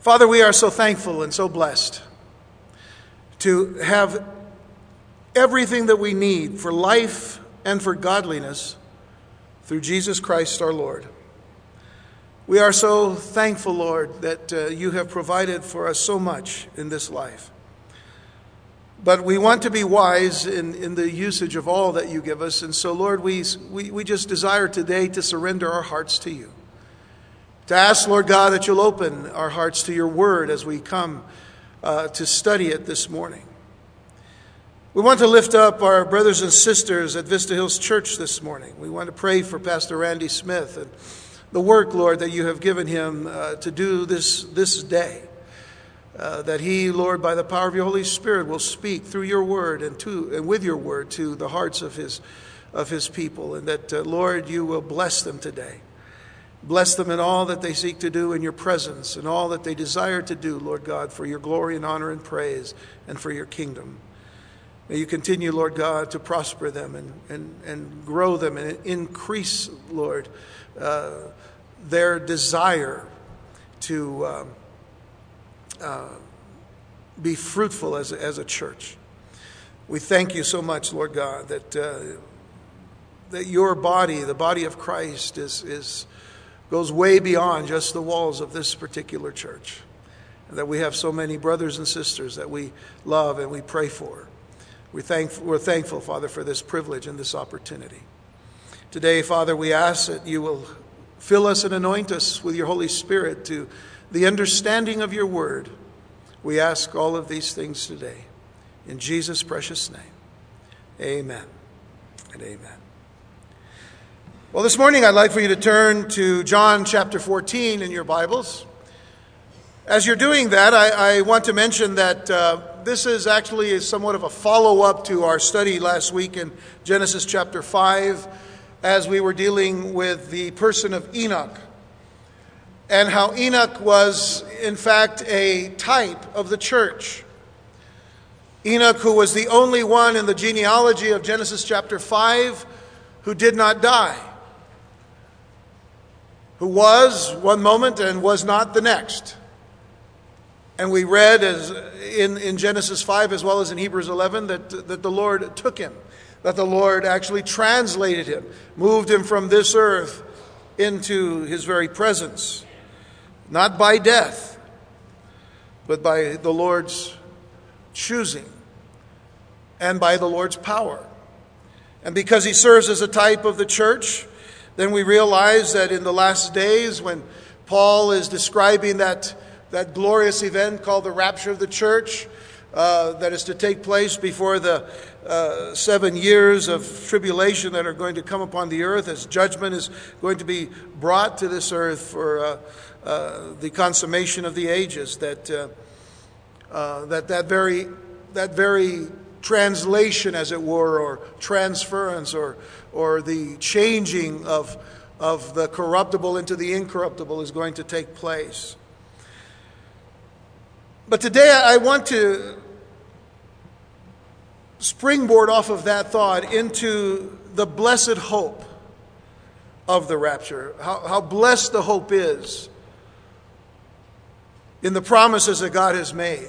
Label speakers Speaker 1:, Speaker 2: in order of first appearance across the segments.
Speaker 1: Father, we are so thankful and so blessed to have everything that we need for life and for godliness through Jesus Christ our Lord. We are so thankful, Lord, that you have provided for us so much in this life. But we want to be wise in the usage of all that you give us. And so, Lord, we just desire today to surrender our hearts to you. To ask, Lord God, that you'll open our hearts to your word as we come to study it this morning. We want to lift up our brothers and sisters at Vista Hills Church this morning. We want to pray for Pastor Randy Smith and the work, Lord, that you have given him to do this day. That he, Lord, by the power of your Holy Spirit, will speak through your word and with your word to the hearts of his people. And that, Lord, you will bless them today. Bless them in all that they seek to do in your presence and all that they desire to do, Lord God, for your glory and honor and praise and for your kingdom. May you continue, Lord God, to prosper them and grow them and increase, Lord, their desire to be fruitful as a church. We thank you so much, Lord God, that your body, the body of Christ, goes way beyond just the walls of this particular church. And that we have so many brothers and sisters that we love and we pray for. We're thankful, Father, for this privilege and this opportunity. Today, Father, we ask that you will fill us and anoint us with your Holy Spirit to the understanding of your word. We ask all of these things today. In Jesus' precious name, amen and amen. Well, this morning I'd like for you to turn to John chapter 14 in your Bibles. As you're doing that, I want to mention that this is actually somewhat of a follow-up to our study last week in Genesis chapter 5, as we were dealing with the person of Enoch, and how Enoch was, in fact, a type of the church. Enoch, who was the only one in the genealogy of Genesis chapter 5 who did not die, who was one moment and was not the next. And we read as in Genesis 5 as well as in Hebrews 11 that the Lord took him, that the Lord actually translated him, moved him from this earth into his very presence, not by death, but by the Lord's choosing and by the Lord's power. And because he serves as a type of the church, then we realize that in the last days, when Paul is describing that glorious event called the rapture of the church, that is to take place before the 7 years of tribulation that are going to come upon the earth, as judgment is going to be brought to this earth for the consummation of the ages, that very translation, as it were, or transference, or the changing of the corruptible into the incorruptible is going to take place. But today I want to springboard off of that thought into the blessed hope of the rapture. How blessed the hope is in the promises that God has made.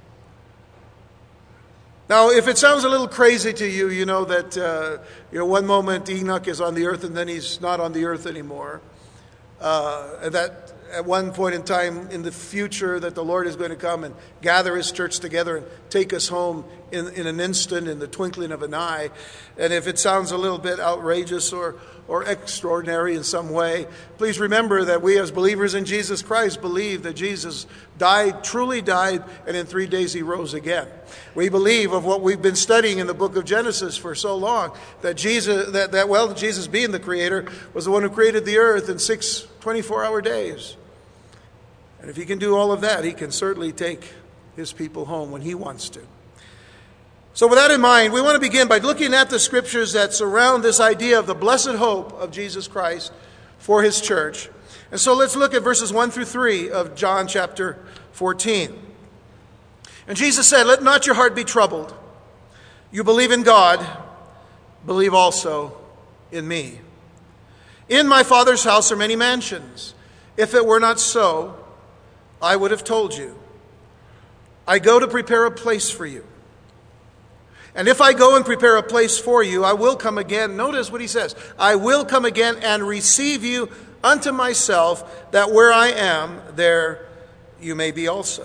Speaker 1: Now, if it sounds a little crazy to you, you know that one moment Enoch is on the earth and then he's not on the earth anymore. And that at one point in time in the future that the Lord is going to come and gather his church together and take us home in an instant, in the twinkling of an eye. And if it sounds a little bit outrageous or extraordinary in some way, please remember that we as believers in Jesus Christ believe that Jesus died, truly died, and in 3 days he rose again. We believe of what we've been studying in the book of Genesis for so long, that Jesus being the creator was the one who created the earth in 6 24-hour days. And if he can do all of that, he can certainly take his people home when he wants to. So with that in mind, we want to begin by looking at the scriptures that surround this idea of the blessed hope of Jesus Christ for his church. And so let's look at verses 1 through 3 of John chapter 14. And Jesus said, "Let not your heart be troubled. You believe in God, believe also in me. In my Father's house are many mansions. If it were not so, I would have told you, I go to prepare a place for you. And if I go and prepare a place for you, I will come again. Notice what he says. I will come again and receive you unto myself, that where I am, there you may be also.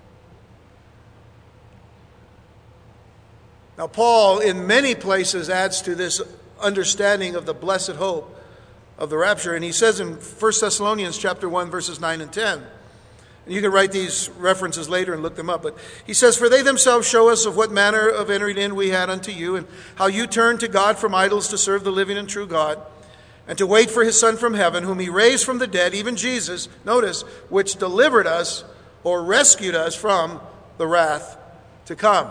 Speaker 1: Now, Paul, in many places, adds to this understanding of the blessed hope of the rapture. And he says in 1 Thessalonians chapter 1, verses 9 and 10, and you can write these references later and look them up, but he says, For they themselves show us of what manner of entering in we had unto you, and how you turned to God from idols to serve the living and true God, and to wait for his Son from heaven, whom he raised from the dead, even Jesus, notice, which delivered us or rescued us from the wrath to come.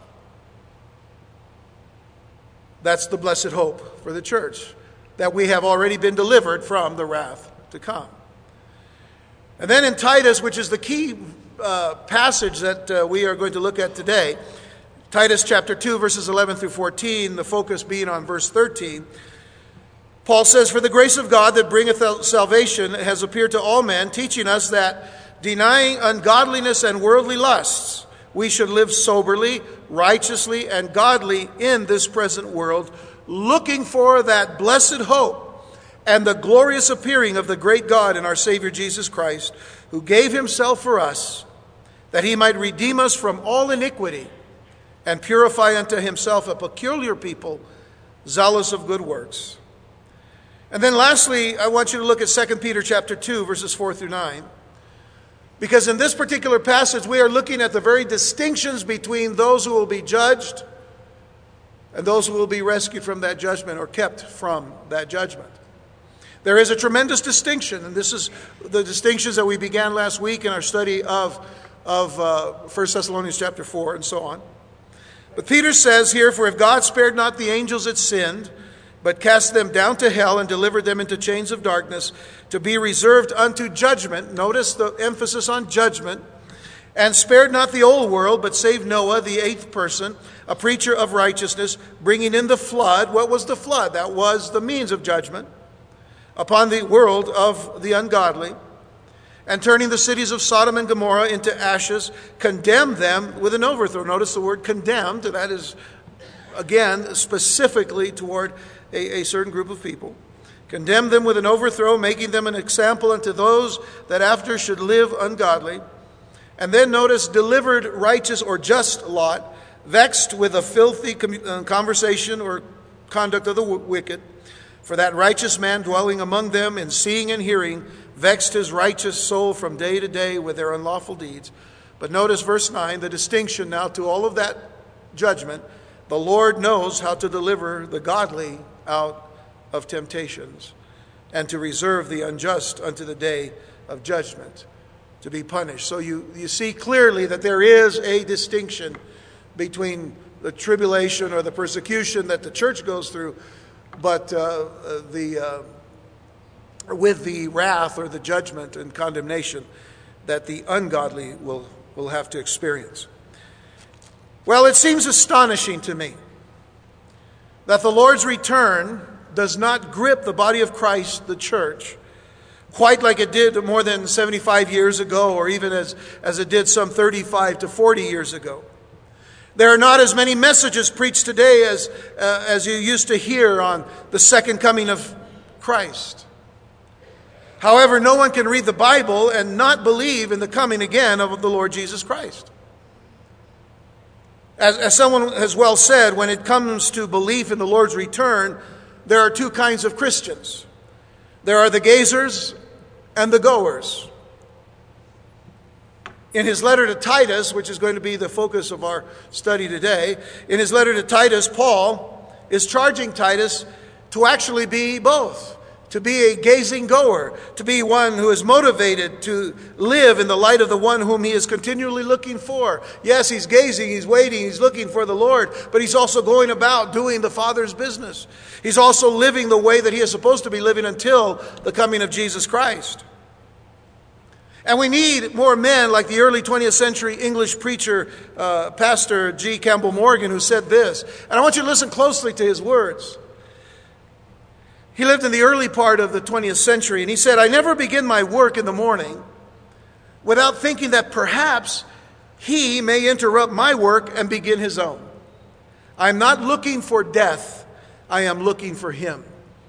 Speaker 1: That's the blessed hope for the church, that we have already been delivered from the wrath to come. And then in Titus, which is the key passage that we are going to look at today, Titus chapter 2, verses 11 through 14, the focus being on verse 13, Paul says, For the grace of God that bringeth salvation has appeared to all men, teaching us that, denying ungodliness and worldly lusts, we should live soberly, righteously, and godly in this present world, looking for that blessed hope and the glorious appearing of the great God and our Savior Jesus Christ, who gave himself for us, that he might redeem us from all iniquity and purify unto himself a peculiar people, zealous of good works. And then lastly, I want you to look at 2 Peter chapter 2, verses 4 through 9. Because in this particular passage, we are looking at the very distinctions between those who will be judged and those who will be rescued from that judgment or kept from that judgment. There is a tremendous distinction, and this is the distinctions that we began last week in our study of 1 Thessalonians chapter 4 and so on. But Peter says here, For if God spared not the angels that sinned, but cast them down to hell and delivered them into chains of darkness to be reserved unto judgment. Notice the emphasis on judgment. And spared not the old world, but saved Noah, the eighth person, a preacher of righteousness, bringing in the flood. What was the flood? That was the means of judgment upon the world of the ungodly. And turning the cities of Sodom and Gomorrah into ashes, condemned them with an overthrow. Notice the word condemned. That is, again, specifically toward a certain group of people. Condemned them with an overthrow, making them an example unto those that after should live ungodly. And then notice, delivered righteous or just Lot, vexed with a filthy conversation or conduct of the wicked. For that righteous man dwelling among them in seeing and hearing, vexed his righteous soul from day to day with their unlawful deeds. But notice verse 9, the distinction now to all of that judgment. The Lord knows how to deliver the godly out of temptations, and to reserve the unjust unto the day of judgment, to be punished. So you see clearly that there is a distinction between the tribulation or the persecution that the church goes through, but with the wrath or the judgment and condemnation that the ungodly will have to experience. Well, it seems astonishing to me that the Lord's return does not grip the body of Christ, the church, quite like it did more than 75 years ago, or even as it did some 35 to 40 years ago. There are not as many messages preached today as you used to hear on the second coming of Christ. However, no one can read the Bible and not believe in the coming again of the Lord Jesus Christ. As someone has well said, when it comes to belief in the Lord's return, there are two kinds of Christians. There are the gazers and the goers. In his letter to Titus, which is going to be the focus of our study today, in his letter to Titus, Paul is charging Titus to actually be both. To be a gazing goer, to be one who is motivated to live in the light of the one whom he is continually looking for. Yes, he's gazing, he's waiting, he's looking for the Lord, but he's also going about doing the Father's business. He's also living the way that he is supposed to be living until the coming of Jesus Christ. And we need more men like the early 20th century English preacher, Pastor G. Campbell Morgan, who said this. And I want you to listen closely to his words. He lived in the early part of the 20th century, and he said, I never begin my work in the morning without thinking that perhaps he may interrupt my work and begin his own. I'm not looking for death. I am looking for him.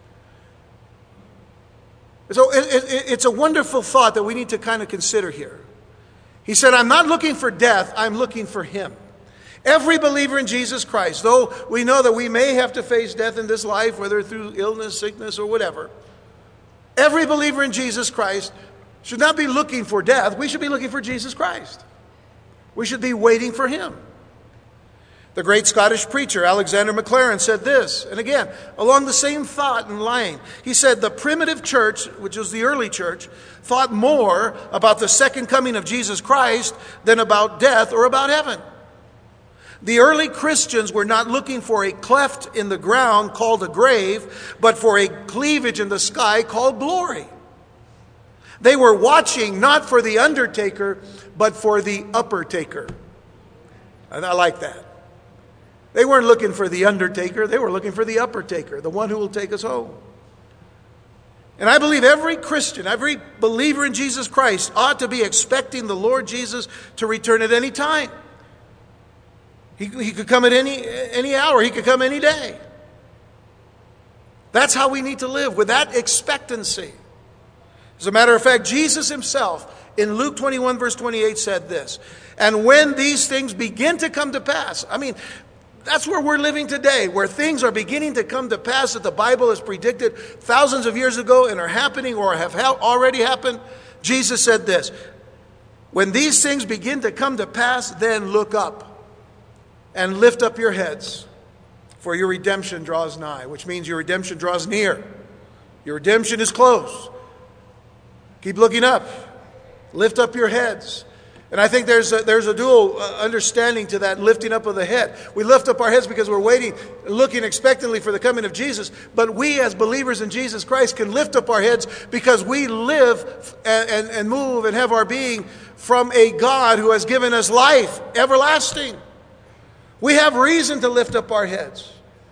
Speaker 1: So it's a wonderful thought that we need to kind of consider here. He said, I'm not looking for death. I'm looking for him. Every believer in Jesus Christ, though we know that we may have to face death in this life, whether through illness, sickness, or whatever, every believer in Jesus Christ should not be looking for death. We should be looking for Jesus Christ. We should be waiting for him. The great Scottish preacher Alexander MacLaren said this, and again, along the same thought and line. He said, the primitive church, which was the early church, thought more about the second coming of Jesus Christ than about death or about heaven. The early Christians were not looking for a cleft in the ground called a grave, but for a cleavage in the sky called glory. They were watching not for the undertaker, but for the upper taker. And I like that. They weren't looking for the undertaker. They were looking for the upper taker, the one who will take us home. And I believe every Christian, every believer in Jesus Christ ought to be expecting the Lord Jesus to return at any time. He could come at any hour. He could come any day. That's how we need to live, with that expectancy. As a matter of fact, Jesus himself in Luke 21 verse 28 said this, and when these things begin to come to pass, I mean, that's where we're living today, where things are beginning to come to pass that the Bible has predicted thousands of years ago and are happening or have already happened. Jesus said this, when these things begin to come to pass, then look up and lift up your heads, for your redemption draws nigh, which means your redemption draws near. Your redemption is close. Keep looking up. Lift up your heads. And I think there's a dual understanding to that lifting up of the head. We lift up our heads because we're waiting, looking expectantly for the coming of Jesus. But we as believers in Jesus Christ can lift up our heads because we live and move and have our being from a God who has given us life everlasting. We have reason to lift up our heads.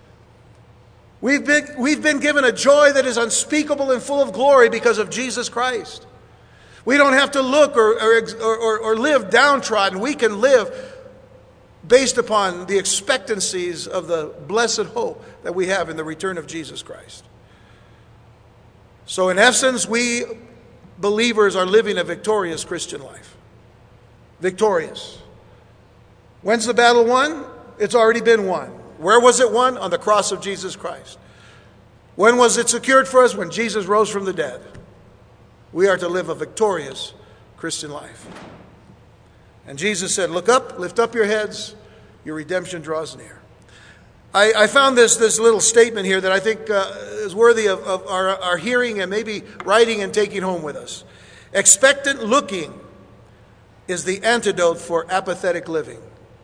Speaker 1: We've been given a joy that is unspeakable and full of glory because of Jesus Christ. We don't have to look or live downtrodden. We can live based upon the expectancies of the blessed hope that we have in the return of Jesus Christ. So in essence, we believers are living a victorious Christian life. Victorious. When's the battle won? It's already been won. Where was it won? On the cross of Jesus Christ. When was it secured for us? When Jesus rose from the dead. We are to live a victorious Christian life. And Jesus said, look up, lift up your heads, your redemption draws near. I found this little statement here that I think is worthy of our hearing and maybe writing and taking home with us. Expectant looking is the antidote for apathetic living.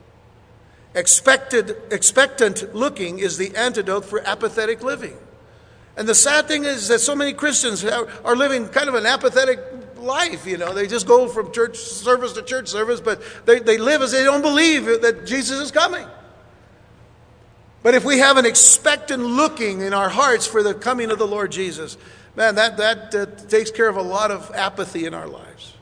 Speaker 1: Expectant looking is the antidote for apathetic living. And the sad thing is that so many Christians are living kind of an apathetic life. You know, they just go from church service to church service, but they live as they don't believe that Jesus is coming. But if we have an expectant looking in our hearts for the coming of the Lord Jesus, man, that takes care of a lot of apathy in our lives.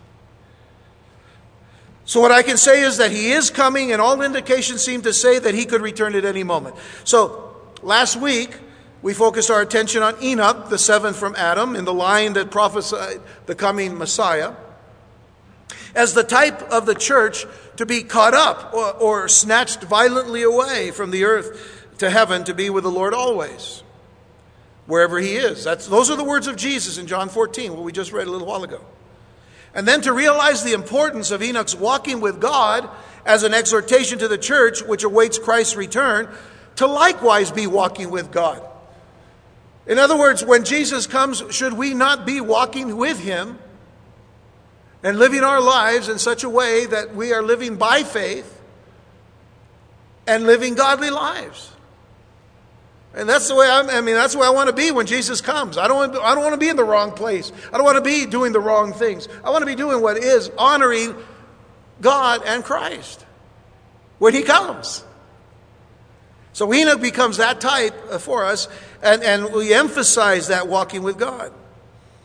Speaker 1: So what I can say is that he is coming, and all indications seem to say that he could return at any moment. So last week, we focused our attention on Enoch, the seventh from Adam, in the line that prophesied the coming Messiah, as the type of the church to be caught up or snatched violently away from the earth to heaven to be with the Lord always, wherever he is. Those are the words of Jesus in John 14, what we just read a little while ago. And then to realize the importance of Enoch's walking with God as an exhortation to the church, which awaits Christ's return, to likewise be walking with God. In other words, when Jesus comes, should we not be walking with him and living our lives in such a way that we are living by faith and living godly lives? And that's the way that's the way I want to be when Jesus comes. I don't want to be in the wrong place. I don't want to be doing the wrong things. I want to be doing what is honoring God and Christ when he comes. So Enoch becomes that type for us, and we emphasize that walking with God.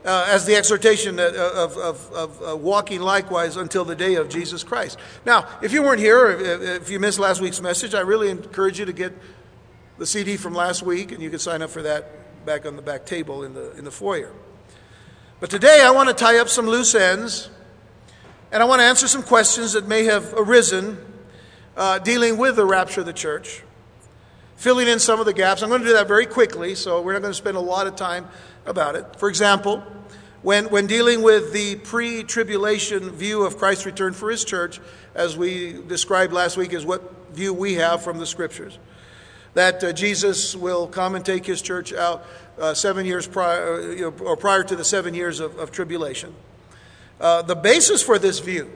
Speaker 1: as the exhortation of walking likewise until the day of Jesus Christ. Now, if you weren't here, or if you missed last week's message, I really encourage you to get the CD from last week, and you can sign up for that back on the back table in the foyer. But today I want to tie up some loose ends, and I want to answer some questions that may have arisen dealing with the rapture of the church, filling in some of the gaps. I'm going to do that very quickly, so we're not going to spend a lot of time about it. For example, when dealing with the pre-tribulation view of Christ's return for his church, as we described last week, is what view we have from the Scriptures. That Jesus will come and take his church out 7 years prior, or prior to the 7 years of tribulation. The basis for this view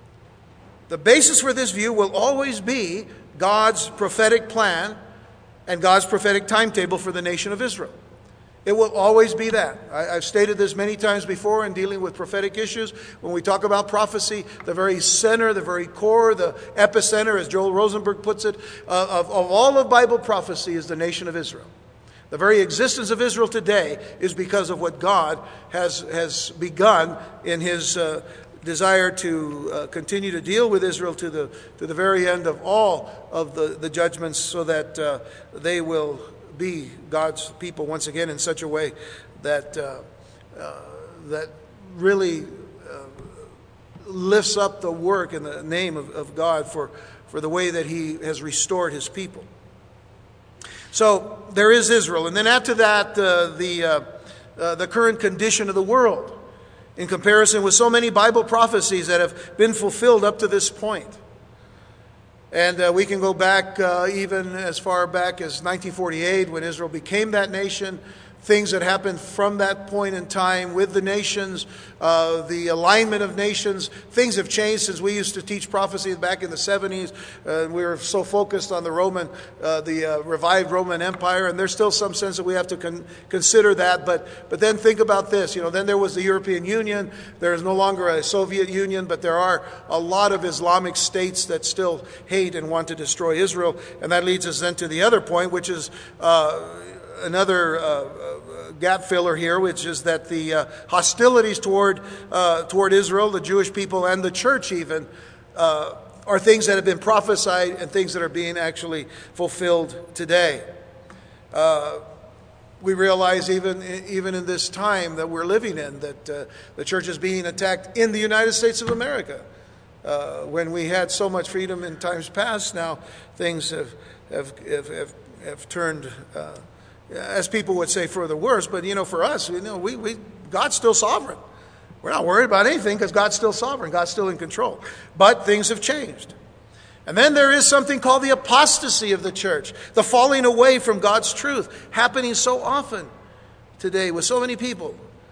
Speaker 1: will always be God's prophetic plan and God's prophetic timetable for the nation of Israel. It will always be that. I've stated this many times before in dealing with prophetic issues. When we talk about prophecy, the very center, the very core, the epicenter, as Joel Rosenberg puts it, of all of Bible prophecy is the nation of Israel. The very existence of Israel today is because of what God has begun in his desire to continue to deal with Israel to the very end of all of the judgments, so that they will be God's people once again in such a way that that really lifts up the work in the name of God for the way that he has restored his people. So there is Israel. And then after that, the current condition of the world in comparison with so many Bible prophecies that have been fulfilled up to this point. And we can go back even as far back as 1948 when Israel became that nation. Things that happened from that point in time with the nations, the alignment of nations. Things have changed since we used to teach prophecy back in the 70s. We were so focused on the revived Roman Empire, and there's still some sense that we have to consider that. But then think about this. Then there was the European Union. There is no longer a Soviet Union, but there are a lot of Islamic states that still hate and want to destroy Israel. And that leads us then to the other point, which is another gap filler here, which is that the hostilities toward Israel, the Jewish people, and the church even, are things that have been prophesied and things that are being actually fulfilled today. We realize even in this time that we're living in that the church is being attacked in the United States of America. When we had so much freedom in times past, now things have turned, as people would say, for the worse. But for us, God's still sovereign. We're not worried about anything because God's still sovereign. God's still in control. But things have changed. And then there is something called the apostasy of the church, the falling away from God's truth, happening so often today with so many people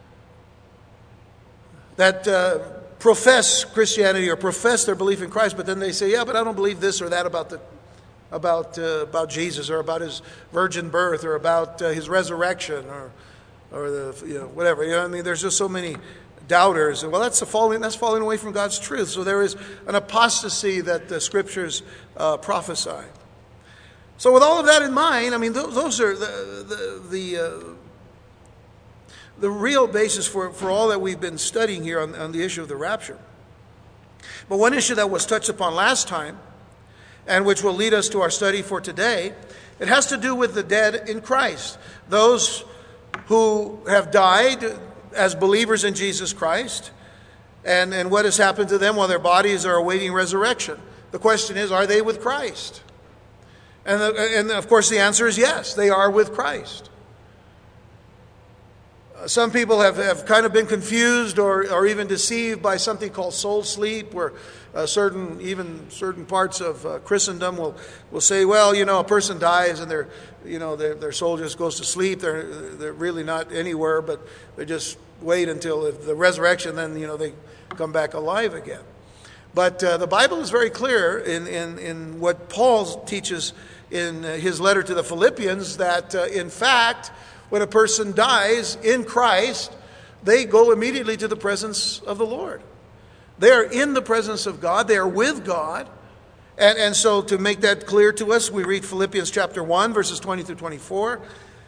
Speaker 1: that profess Christianity or profess their belief in Christ, but then they say, yeah, but I don't believe this or that about Jesus, or about his virgin birth, or about his resurrection, or the whatever. There's just so many doubters. Well, that's falling away from God's truth. So there is an apostasy that the Scriptures prophesy. So with all of that in mind, those are the real basis for all that we've been studying here on the issue of the rapture. But one issue that was touched upon last time, and which will lead us to our study for today, it has to do with the dead in Christ. Those who have died as believers in Jesus Christ, and what has happened to them while their bodies are awaiting resurrection. The question is, are they with Christ? And of course the answer is yes, they are with Christ. Some people have kind of been confused or even deceived by something called soul sleep, where certain parts of Christendom will say, well, a person dies and their soul just goes to sleep. They're really not anywhere, but they just wait until the resurrection, then they come back alive again. But the Bible is very clear in what Paul teaches in his letter to the Philippians, that in fact, when a person dies in Christ, they go immediately to the presence of the Lord. They are in the presence of God. They are with God. And so to make that clear to us, we read Philippians chapter 1, verses 20 through 24,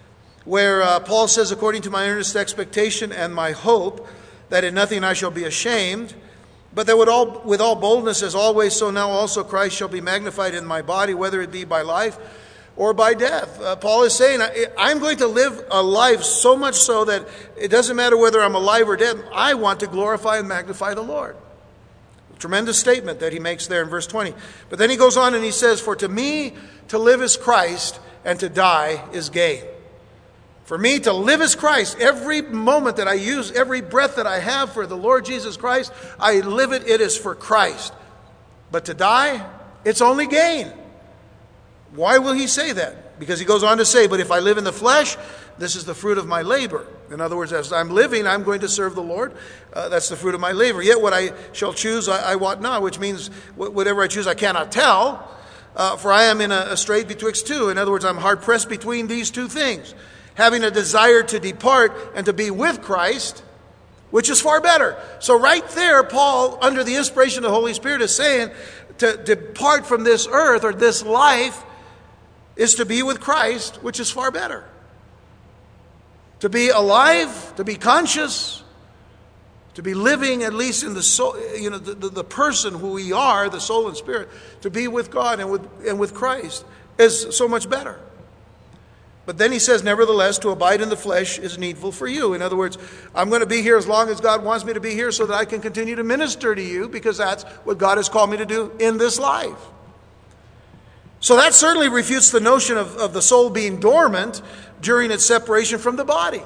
Speaker 1: where Paul says, according to my earnest expectation and my hope, that in nothing I shall be ashamed, but that with all boldness, as always, so now also Christ shall be magnified in my body, whether it be by life or by death. Paul is saying, I'm going to live a life so much so that it doesn't matter whether I'm alive or dead. I want to glorify and magnify the Lord. A tremendous statement that he makes there in verse 20. But then he goes on and he says, for to me to live is Christ, and to die is gain. For me to live is Christ. Every moment that I use, every breath that I have for the Lord Jesus Christ, I live it. It is for Christ. But to die, it's only gain. Why will he say that? Because he goes on to say, but if I live in the flesh, this is the fruit of my labor. In other words, as I'm living, I'm going to serve the Lord. That's the fruit of my labor. Yet what I shall choose, I wot not, which means whatever I choose, I cannot tell. For I am in a strait betwixt two. In other words, I'm hard pressed between these two things. Having a desire to depart and to be with Christ, which is far better. So right there, Paul, under the inspiration of the Holy Spirit, is saying to depart from this earth or this life is to be with Christ, which is far better. To be alive, to be conscious, to be living at least in the soul, the person who we are, the soul and spirit, to be with God and with Christ is so much better. But then he says, nevertheless, to abide in the flesh is needful for you. In other words, I'm going to be here as long as God wants me to be here so that I can continue to minister to you, because that's what God has called me to do in this life. So that certainly refutes the notion of the soul being dormant during its separation from the body.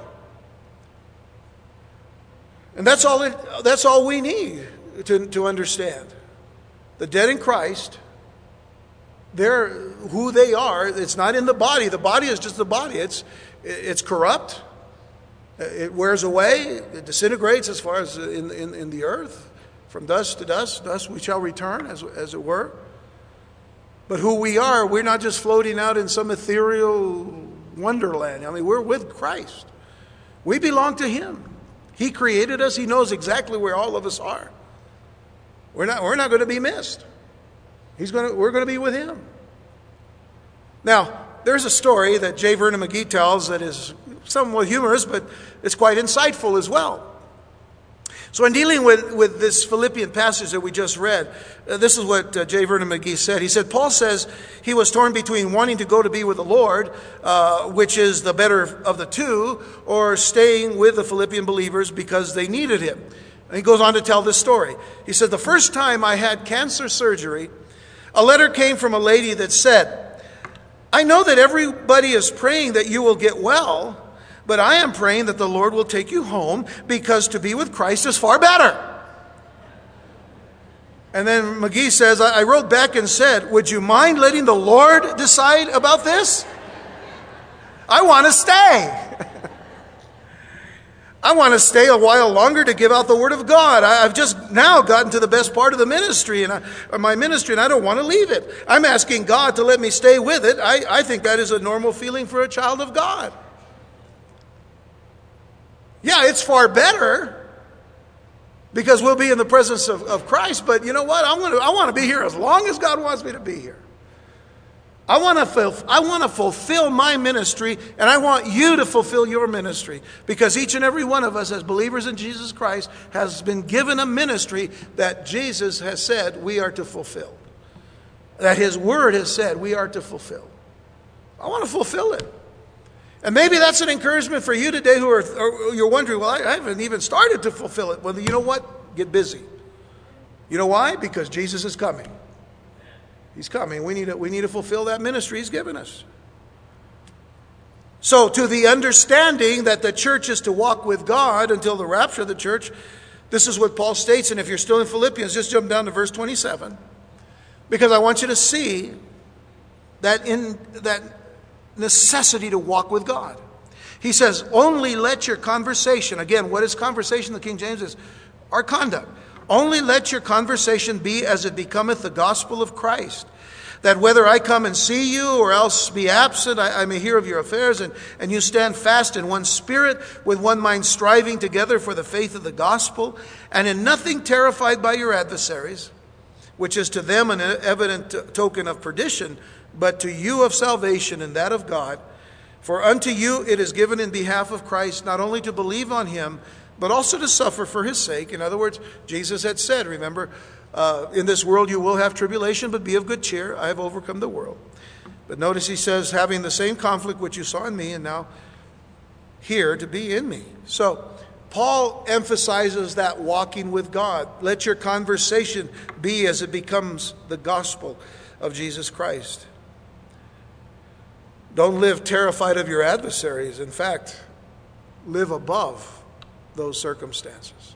Speaker 1: And that's all we need to understand. The dead in Christ, they're who they are. It's not in the body. The body is just the body. It's corrupt. It wears away. It disintegrates as far as in the earth. From dust to dust, dust we shall return, as it were. But who we are, we're not just floating out in some ethereal wonderland. I mean, we're with Christ. We belong to Him. He created us. He knows exactly where all of us are. We're not going to be missed. We're going to be with Him. Now, there's a story that J. Vernon McGee tells that is somewhat humorous, but it's quite insightful as well. So in dealing with this Philippian passage that we just read, this is what J. Vernon McGee said. He said, Paul says he was torn between wanting to go to be with the Lord, which is the better of the two, or staying with the Philippian believers because they needed him. And he goes on to tell this story. He said, the first time I had cancer surgery, a letter came from a lady that said, I know that everybody is praying that you will get well, but I am praying that the Lord will take you home, because to be with Christ is far better. And then McGee says, I wrote back and said, would you mind letting the Lord decide about this? I want to stay. I want to stay a while longer to give out the Word of God. I've just now gotten to the best part of the ministry, and my ministry, and I don't want to leave it. I'm asking God to let me stay with it. I think that is a normal feeling for a child of God. Yeah, it's far better because we'll be in the presence of Christ. But you know what? I want to be here as long as God wants me to be here. I want to fulfill my ministry, and I want you to fulfill your ministry, because each and every one of us as believers in Jesus Christ has been given a ministry that Jesus has said we are to fulfill, that His Word has said we are to fulfill. I want to fulfill it. And maybe that's an encouragement for you today or you're wondering, well, I haven't even started to fulfill it. Well, you know what? Get busy. You know why? Because Jesus is coming. He's coming. We need to fulfill that ministry He's given us. So to the understanding that the church is to walk with God until the rapture of the church, this is what Paul states. And if you're still in Philippians, just jump down to verse 27. Because I want you to see that in that necessity to walk with God. He says, only let your conversation, again, what is conversation? The King James is our conduct. Only let your conversation be as it becometh the gospel of Christ, that whether I come and see you or else be absent, I may hear of your affairs, and you stand fast in one spirit, with one mind striving together for the faith of the gospel, and in nothing terrified by your adversaries, which is to them an evident token of perdition, but to you of salvation and that of God, For unto you it is given in behalf of Christ not only to believe on him, but also to suffer for his sake. In other words, Jesus had said, remember, in this world you will have tribulation, but be of good cheer. I have overcome the world. But notice he says, having the same conflict which you saw in me, and now here to be in me. So Paul emphasizes that walking with God. Let your conversation be as it becomes the gospel of Jesus Christ. Don't live terrified of your adversaries. In fact, live above those circumstances.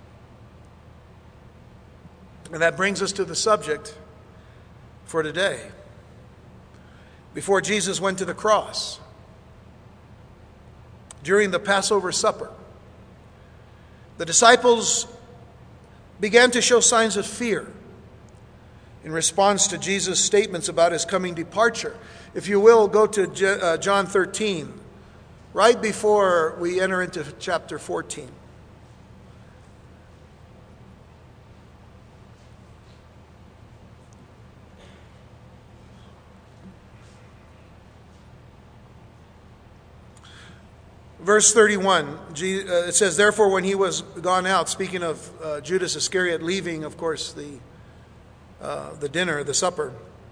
Speaker 1: And that brings us to the subject for today. Before Jesus went to the cross, during the Passover supper, the disciples began to show signs of fear in response to Jesus' statements about his coming departure. If you will, go to John 13, right before we enter into chapter 14. Verse 31, it says, therefore when he was gone out, speaking of Judas Iscariot leaving, of course, the dinner, the supper,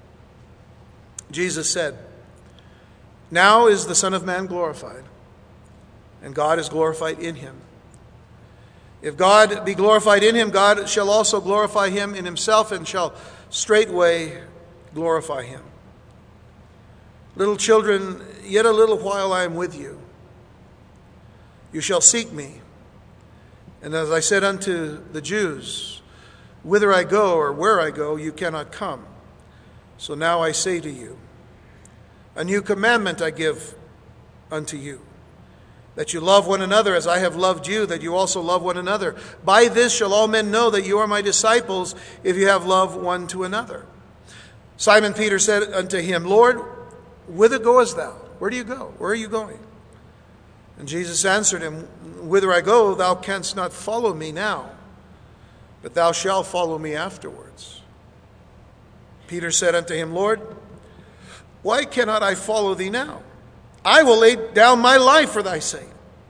Speaker 1: Jesus said, now is the Son of Man glorified, and God is glorified in him. If God be glorified in him, God shall also glorify him in himself, and shall straightway glorify him. Little children, yet a little while I am with you. You shall seek me. And as I said unto the Jews, whither I go or where I go, you cannot come. So now I say to you, a new commandment I give unto you, that you love one another as I have loved you, that you also love one another. By this shall all men know that you are my disciples, if you have love one to another. Simon Peter said unto him, Lord, whither goest thou? Where do you go? Where are you going? And Jesus answered him, whither I go, thou canst not follow me now, but thou shalt follow me afterwards. Peter said unto him, Lord, why cannot I follow thee now? I will lay down my life for thy sake.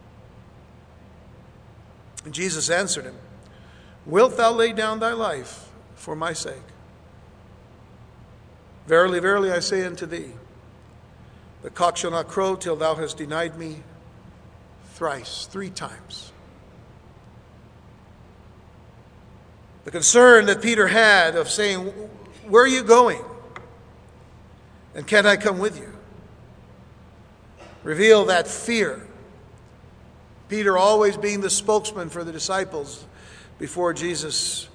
Speaker 1: And Jesus answered him, wilt thou lay down thy life for my sake? Verily, verily, I say unto thee, the cock shall not crow till thou hast denied me thrice, 3 times. The concern that Peter had of saying, where are you going? And can't I come with you? Reveal that fear. Peter always being the spokesman for the disciples before Jesus'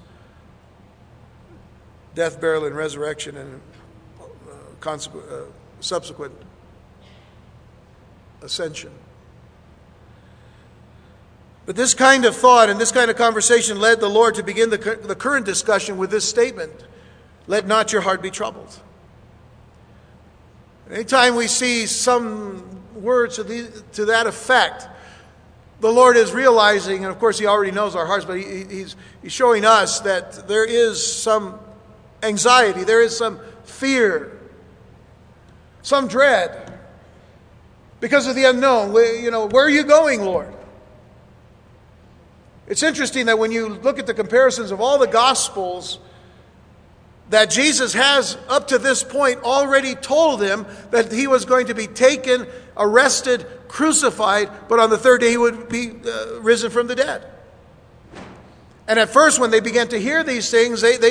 Speaker 1: death, burial, and resurrection, and subsequent ascension. But this kind of thought and this kind of conversation led the Lord to begin the current discussion with this statement, let not your heart be troubled. Anytime we see some words to that effect, the Lord is realizing, and of course he already knows our hearts, but he's showing us that there is some anxiety, there is some fear, some dread because of the unknown. Where are you going, Lord? It's interesting that when you look at the comparisons of all the Gospels, that Jesus has, up to this point, already told them that he was going to be taken, arrested, crucified, but on the 3rd day he would be risen from the dead. And at first, when they began to hear these things, they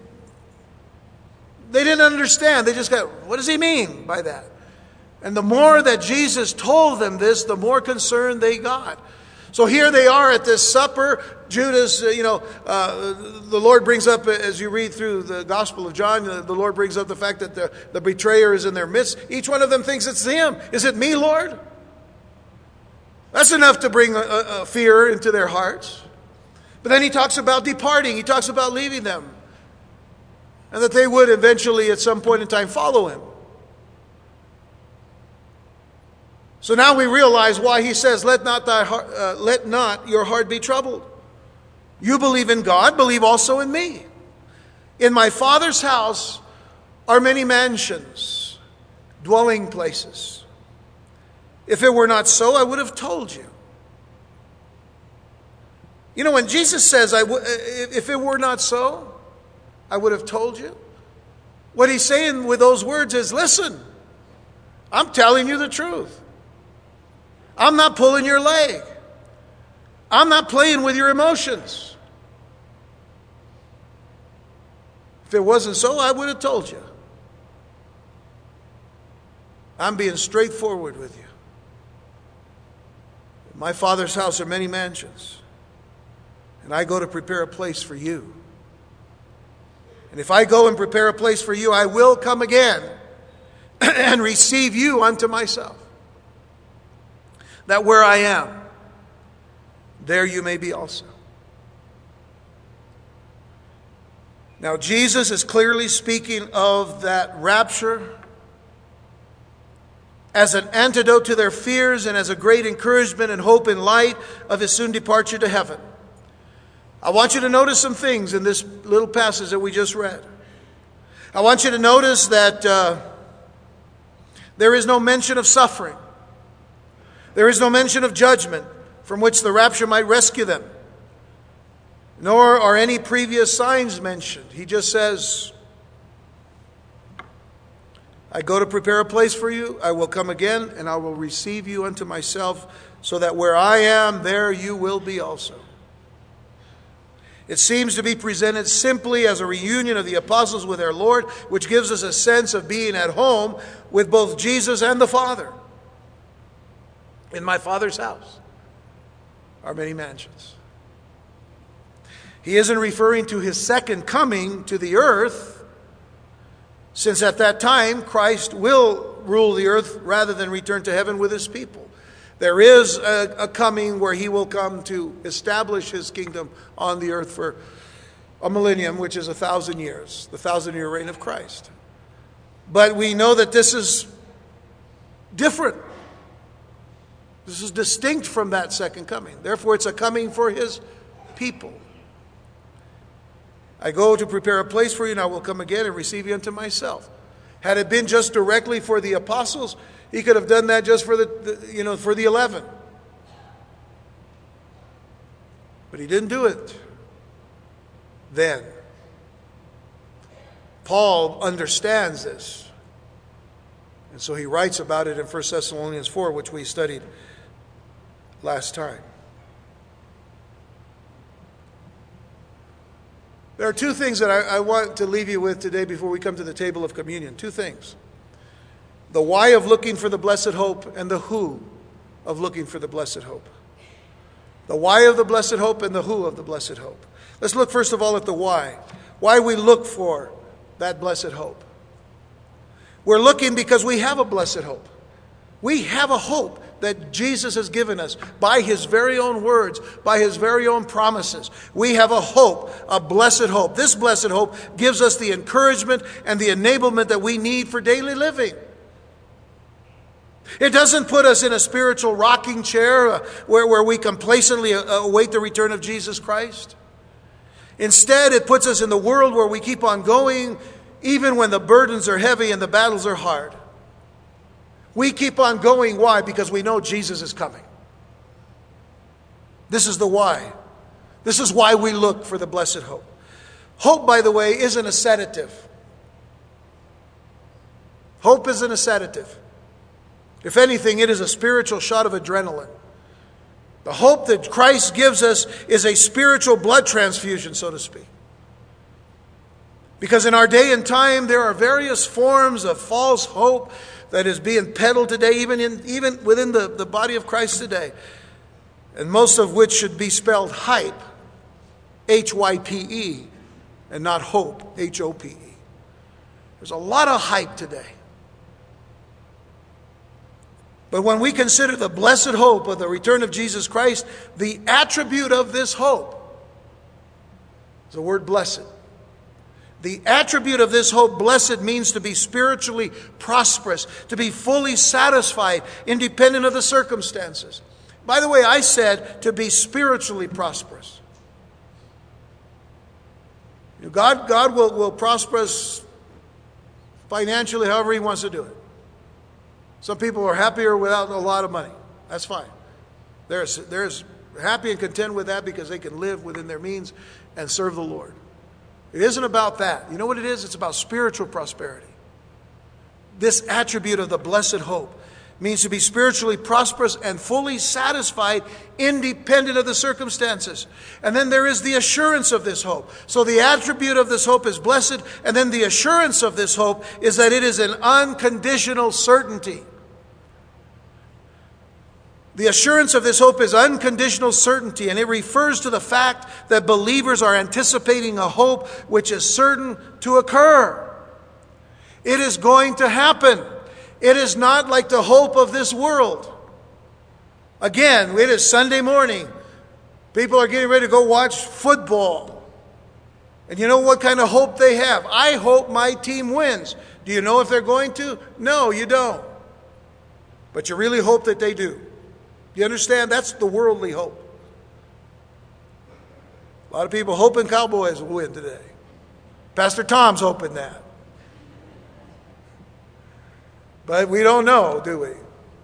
Speaker 1: didn't understand. They just got, what does he mean by that? And the more that Jesus told them this, the more concerned they got. So here they are at this supper. Judas, the Lord brings up, as you read through the Gospel of John, the Lord brings up the fact that the betrayer is in their midst. Each one of them thinks it's him. Is it me, Lord? That's enough to bring a fear into their hearts. But then he talks about departing. He talks about leaving them. And that they would eventually, at some point in time, follow him. So now we realize why he says, let not your heart be troubled. You believe in God, believe also in me. In my Father's house are many mansions, dwelling places. If it were not so, I would have told you. You know, when Jesus says, if it were not so, I would have told you, what he's saying with those words is, listen, I'm telling you the truth. I'm not pulling your leg. I'm not playing with your emotions. If it wasn't so, I would have told you. I'm being straightforward with you. In my Father's house are many mansions, and I go to prepare a place for you. And if I go and prepare a place for you, I will come again and receive you unto myself, that where I am, there you may be also. Now, Jesus is clearly speaking of that rapture as an antidote to their fears and as a great encouragement and hope in light of his soon departure to heaven. I want you to notice some things in this little passage that we just read. I want you to notice that there is no mention of suffering. There is no mention of judgment from which the rapture might rescue them. Nor are any previous signs mentioned. He just says, I go to prepare a place for you. I will come again, and I will receive you unto myself, so that where I am, there you will be also. It seems to be presented simply as a reunion of the apostles with their Lord, which gives us a sense of being at home with both Jesus and the Father. In my Father's house are many mansions. He isn't referring to his second coming to the earth, since at that time Christ will rule the earth rather than return to heaven with his people. There is a coming where he will come to establish his kingdom on the earth for a millennium, which is 1,000 years, the 1,000-year reign of Christ. But we know that this is different. This is distinct from that second coming. Therefore, it's a coming for his people. I go to prepare a place for you, and I will come again and receive you unto myself. Had it been just directly for the apostles, he could have done that just for the 11. But he didn't do it then. Paul understands this. And so he writes about it in 1 Thessalonians 4, which we studied last time. There are two things that I want to leave you with today before we come to the table of communion. Two things. The why of looking for the blessed hope and the who of looking for the blessed hope. The why of the blessed hope and the who of the blessed hope. Let's look first of all at the why. Why we look for that blessed hope. We're looking because we have a blessed hope. We have a hope that Jesus has given us by his very own words, by his very own promises. We have a hope, a blessed hope. This blessed hope gives us the encouragement and the enablement that we need for daily living. It doesn't put us in a spiritual rocking chair where we complacently await the return of Jesus Christ. Instead, it puts us in the world where we keep on going even when the burdens are heavy and the battles are hard. We keep on going. Why? Because we know Jesus is coming. This is the why. This is why we look for the blessed hope. Hope, by the way, isn't a sedative. Hope isn't a sedative. If anything, it is a spiritual shot of adrenaline. The hope that Christ gives us is a spiritual blood transfusion, so to speak. Because in our day and time, there are various forms of false hope that is being peddled today, even within the body of Christ today. And most of which should be spelled hype, H-Y-P-E, and not hope, H-O-P-E. There's a lot of hype today. But when we consider the blessed hope of the return of Jesus Christ, the attribute of this hope is the word blessed. The attribute of this hope, blessed, means to be spiritually prosperous, to be fully satisfied, independent of the circumstances. By the way, I said to be spiritually prosperous. God will prosper us financially however he wants to do it. Some people are happier without a lot of money. That's fine. There's happy and content with that because they can live within their means and serve the Lord. It isn't about that. You know what it is? It's about spiritual prosperity. This attribute of the blessed hope means to be spiritually prosperous and fully satisfied, independent of the circumstances. And then there is the assurance of this hope. So the attribute of this hope is blessed, and then the assurance of this hope is that it is an unconditional certainty. The assurance of this hope is unconditional certainty, and it refers to the fact that believers are anticipating a hope which is certain to occur. It is going to happen. It is not like the hope of this world. Again, it is Sunday morning. People are getting ready to go watch football. And you know what kind of hope they have? I hope my team wins. Do you know if they're going to? No, you don't. But you really hope that they do. You understand? That's the worldly hope. A lot of people hoping Cowboys will win today. Pastor Tom's hoping that. But we don't know, do we?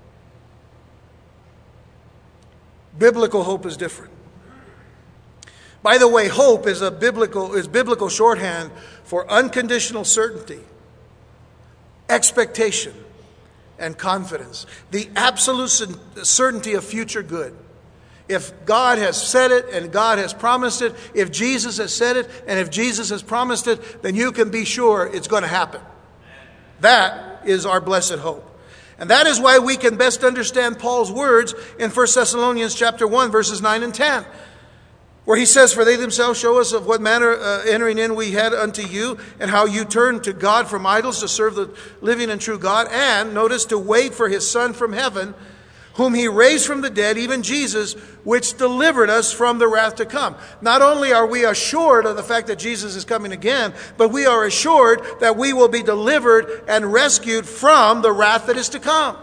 Speaker 1: Biblical hope is different. By the way, hope is biblical shorthand for unconditional certainty, expectation, and confidence. The absolute certainty of future good. If God has said it and God has promised it, if Jesus has said it and if Jesus has promised it, then you can be sure it's going to happen. That is our blessed hope. And that is why we can best understand Paul's words in 1 Thessalonians chapter 1, verses 9 and 10. Where he says, "For they themselves show us of what manner entering in we had unto you, and how you turned to God from idols to serve the living and true God, and," notice, "to wait for his Son from heaven, whom he raised from the dead, even Jesus, which delivered us from the wrath to come." Not only are we assured of the fact that Jesus is coming again, but we are assured that we will be delivered and rescued from the wrath that is to come.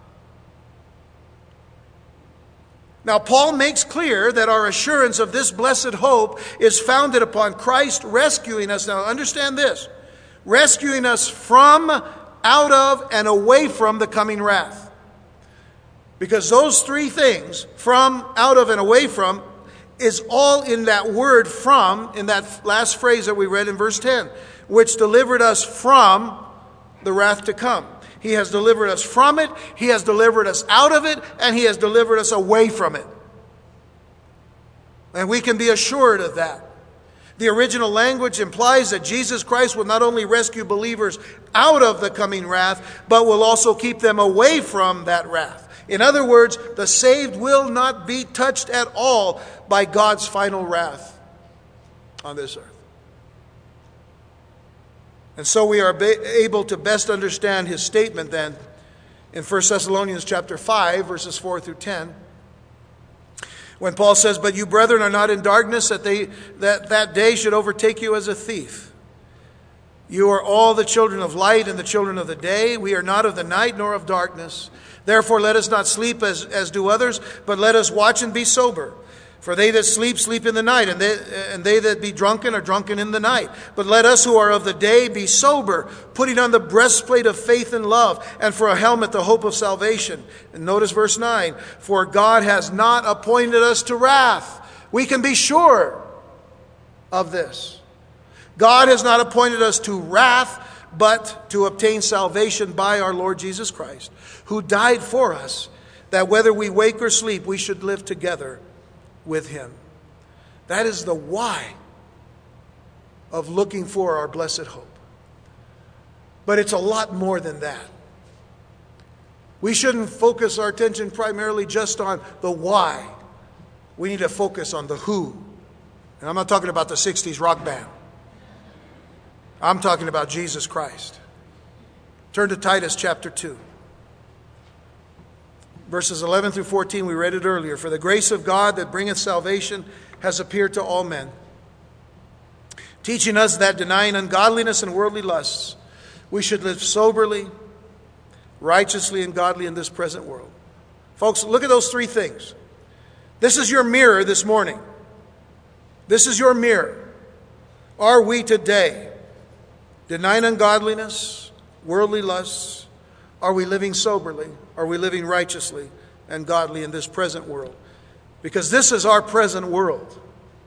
Speaker 1: Now, Paul makes clear that our assurance of this blessed hope is founded upon Christ rescuing us. Now, understand this. Rescuing us from, out of, and away from the coming wrath. Because those three things, from, out of, and away from, is all in that word from, in that last phrase that we read in verse 10, which delivered us from the wrath to come. He has delivered us from it, he has delivered us out of it, and he has delivered us away from it. And we can be assured of that. The original language implies that Jesus Christ will not only rescue believers out of the coming wrath, but will also keep them away from that wrath. In other words, the saved will not be touched at all by God's final wrath on this earth. And so we are able to best understand his statement then in 1 Thessalonians chapter 5, verses 4 through 10. When Paul says, "But you, brethren, are not in darkness, that day should overtake you as a thief. You are all the children of light and the children of the day. We are not of the night nor of darkness. Therefore let us not sleep as do others, but let us watch and be sober. For they that sleep, sleep in the night, and they that be drunken are drunken in the night. But let us who are of the day be sober, putting on the breastplate of faith and love, and for a helmet the hope of salvation." And notice verse 9, "For God has not appointed us to wrath." We can be sure of this. God has not appointed us to wrath, but to obtain salvation by our Lord Jesus Christ, who died for us, that whether we wake or sleep, we should live together with him. That is the why of looking for our blessed hope. But it's a lot more than that. We shouldn't focus our attention primarily just on the why. We need to focus on the who. And I'm not talking about the 60s rock band. I'm talking about Jesus Christ. Turn to Titus chapter 2. Verses 11 through 14, we read it earlier. "For the grace of God that bringeth salvation has appeared to all men, teaching us that denying ungodliness and worldly lusts, we should live soberly, righteously, and godly in this present world." Folks, look at those three things. This is your mirror this morning. This is your mirror. Are we today denying ungodliness, worldly lusts? Are we living soberly? Are we living righteously and godly in this present world? Because this is our present world.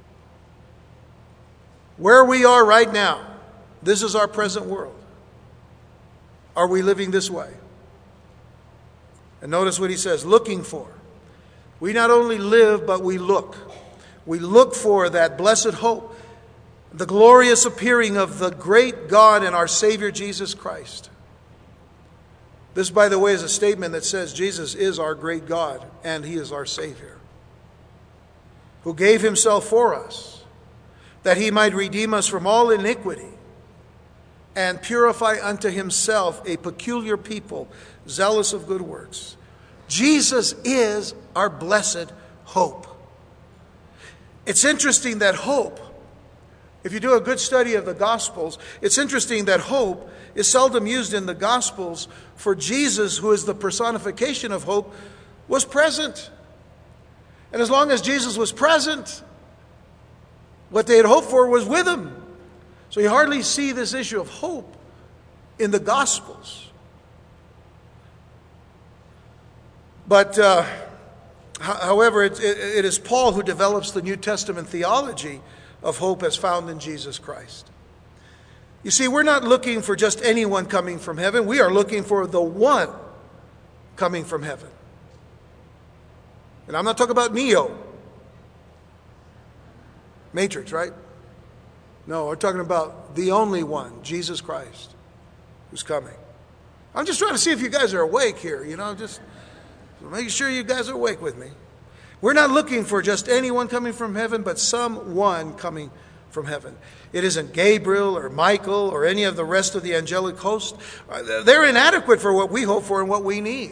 Speaker 1: Where we are right now, this is our present world. Are we living this way? And notice what he says, looking for. We not only live, but we look. We look for that blessed hope, the glorious appearing of the great God and our Savior Jesus Christ. This, by the way, is a statement that says Jesus is our great God and he is our Savior, who gave himself for us, that he might redeem us from all iniquity and purify unto himself a peculiar people, zealous of good works. Jesus is our blessed hope. It's interesting that hope, if you do a good study of the Gospels, it's interesting that hope is seldom used in the Gospels, for Jesus, who is the personification of hope, was present. And as long as Jesus was present, what they had hoped for was with him. So you hardly see this issue of hope in the Gospels. But, however, it is Paul who develops the New Testament theology of hope as found in Jesus Christ. You see, we're not looking for just anyone coming from heaven. We are looking for the one coming from heaven. And I'm not talking about Neo. Matrix, right? No, we're talking about the only one, Jesus Christ, who's coming. I'm just trying to see if you guys are awake here, just making sure you guys are awake with me. We're not looking for just anyone coming from heaven, but someone coming from heaven. It isn't Gabriel or Michael or any of the rest of the angelic host. They're inadequate for what we hope for and what we need.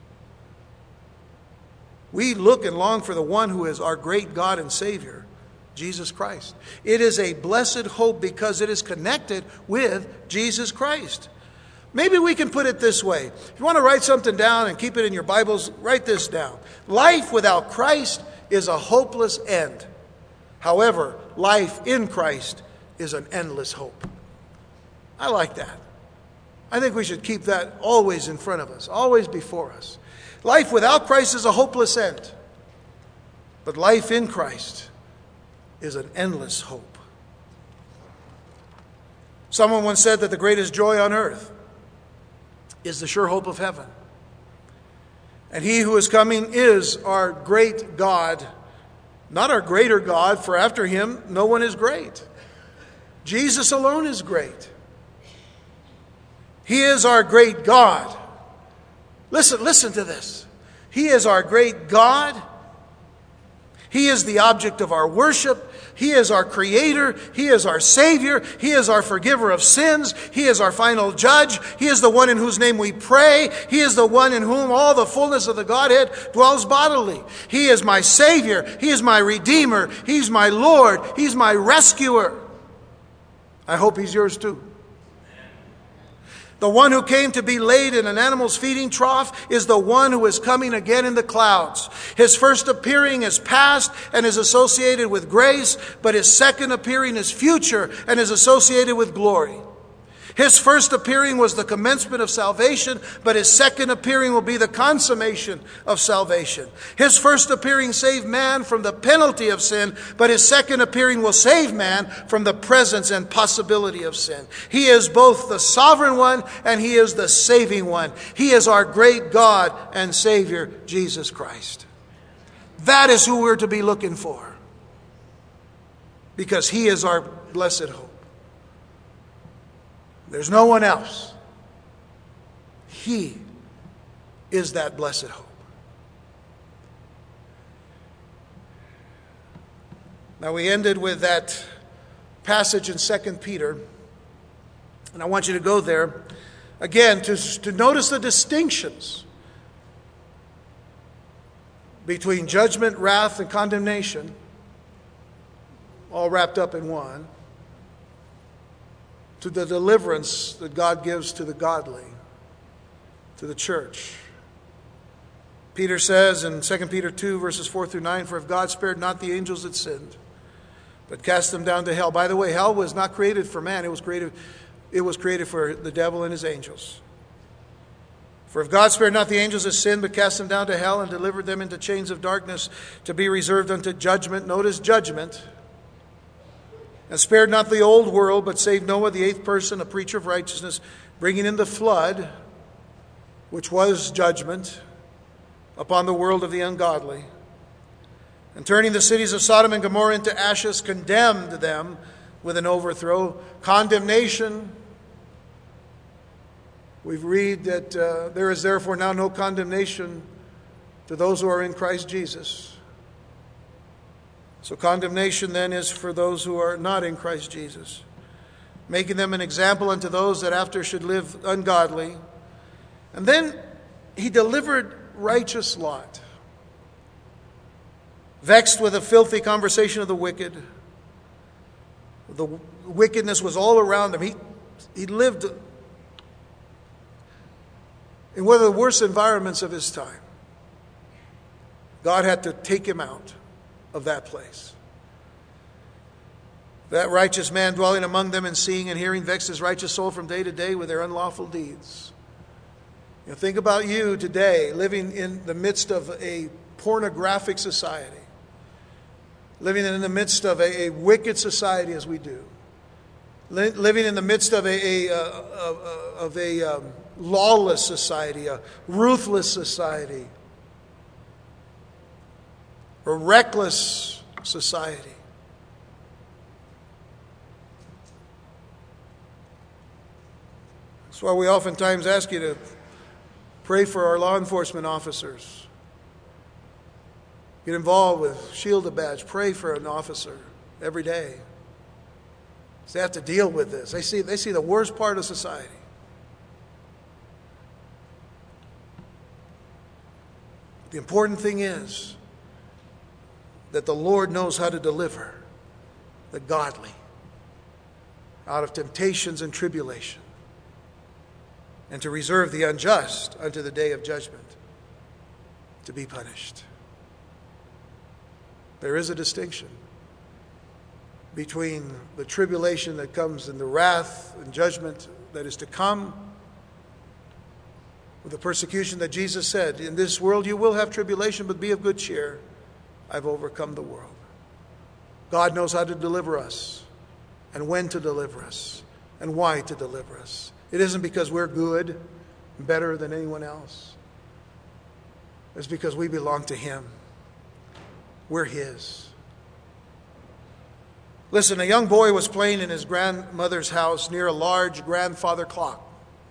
Speaker 1: We look and long for the one who is our great God and Savior, Jesus Christ. It is a blessed hope because it is connected with Jesus Christ. Maybe we can put it this way. If you want to write something down and keep it in your Bibles, write this down. Life without Christ is a hopeless end. However, life in Christ is an endless hope. I like that. I think we should keep that always in front of us, always before us. Life without Christ is a hopeless end. But life in Christ is an endless hope. Someone once said that the greatest joy on earth is the sure hope of heaven. And he who is coming is our great God, not our greater God, for after him no one is great. Jesus alone is great. He is our great God. Listen to this. He is our great God. He is the object of our worship. He is our creator. He is our savior. He is our forgiver of sins. He is our final judge. He is the one in whose name we pray. He is the one in whom all the fullness of the Godhead dwells bodily. He is my savior. He is my redeemer. He's my Lord. He's my rescuer. I hope he's yours too. The one who came to be laid in an animal's feeding trough is the one who is coming again in the clouds. His first appearing is past and is associated with grace, but his second appearing is future and is associated with glory. His first appearing was the commencement of salvation, but his second appearing will be the consummation of salvation. His first appearing saved man from the penalty of sin, but his second appearing will save man from the presence and possibility of sin. He is both the sovereign one and he is the saving one. He is our great God and Savior, Jesus Christ. That is who we're to be looking for, because he is our blessed hope. There's no one else. He is that blessed hope. Now, we ended with that passage in 2 Peter, and I want you to go there again to notice the distinctions between judgment, wrath, and condemnation, all wrapped up in one, to the deliverance that God gives to the godly, to the church. Peter says in 2 Peter 2, verses 4 through 9, "For if God spared not the angels that sinned, but cast them down to hell." By the way, hell was not created for man. It was created for the devil and his angels. For if God spared not the angels of sin, but cast them down to hell and delivered them into chains of darkness to be reserved unto judgment," notice judgment, "and spared not the old world, but saved Noah, the eighth person, a preacher of righteousness, bringing in the flood," which was judgment, "upon the world of the ungodly, and turning the cities of Sodom and Gomorrah into ashes, condemned them with an overthrow." Condemnation. We read that there is therefore now no condemnation to those who are in Christ Jesus. So condemnation then is for those who are not in Christ Jesus, making them an example unto those that after should live ungodly. And then he delivered righteous Lot, vexed with the filthy conversation of the wicked. The wickedness was all around him. He lived in one of the worst environments of his time. God had to take him out of that place. That righteous man dwelling among them and seeing and hearing vexed his righteous soul from day to day with their unlawful deeds. You know, think about you today living in the midst of a pornographic society, living in the midst of a wicked society as we do, living in the midst of a lawless society, a ruthless society, a reckless society. That's why we oftentimes ask you to pray for our law enforcement officers. Get involved with Shield a Badge. Pray for an officer every day. They have to deal with this. They see the worst part of society. The important thing is that the Lord knows how to deliver the godly out of temptations and tribulation, and to reserve the unjust unto the day of judgment to be punished. There is a distinction between the tribulation that comes and the wrath and judgment that is to come, with the persecution that Jesus said, "In this world you will have tribulation, but be of good cheer. I've overcome the world." God knows how to deliver us, and when to deliver us, and why to deliver us. It isn't because we're good, better than anyone else. It's because we belong to Him. We're His. Listen, a young boy was playing in his grandmother's house near a large grandfather clock.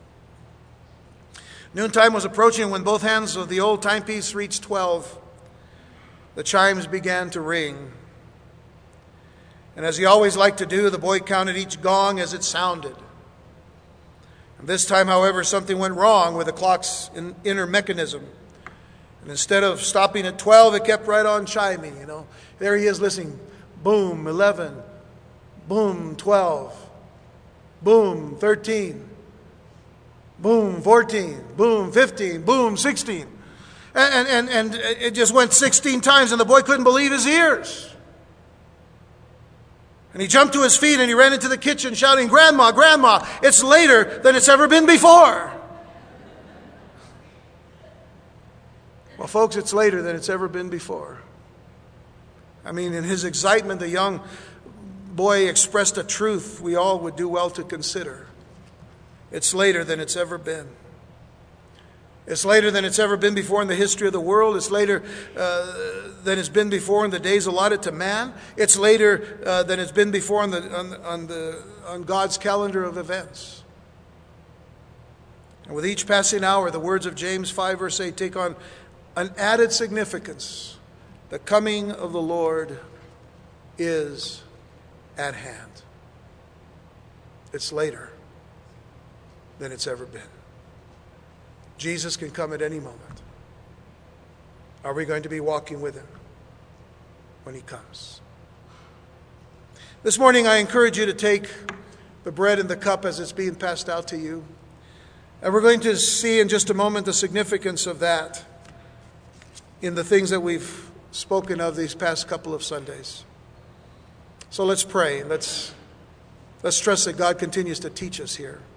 Speaker 1: Noontime was approaching when both hands of the old timepiece reached 12. The chimes began to ring. And as he always liked to do, the boy counted each gong as it sounded. And this time, however, something went wrong with the clock's inner mechanism. And instead of stopping at 12, it kept right on chiming, There he is listening. Boom, 11. Boom, 12. Boom, 13. Boom, 14. Boom, 15. Boom, 16. And it just went 16 times, and the boy couldn't believe his ears. And he jumped to his feet and he ran into the kitchen shouting, "Grandma, Grandma, it's later than it's ever been before." Well, folks, it's later than it's ever been before. I mean, in his excitement, the young boy expressed a truth we all would do well to consider. It's later than it's ever been. It's later than it's ever been before in the history of the world. It's later than it's been before in the days allotted to man. It's later than it's been before on God's calendar of events. And with each passing hour, the words of James 5 verse 8 take on an added significance. The coming of the Lord is at hand. It's later than it's ever been. Jesus can come at any moment. Are we going to be walking with Him when He comes? This morning I encourage you to take the bread and the cup as it's being passed out to you. And we're going to see in just a moment the significance of that in the things that we've spoken of these past couple of Sundays. So let's pray. Let's trust that God continues to teach us here.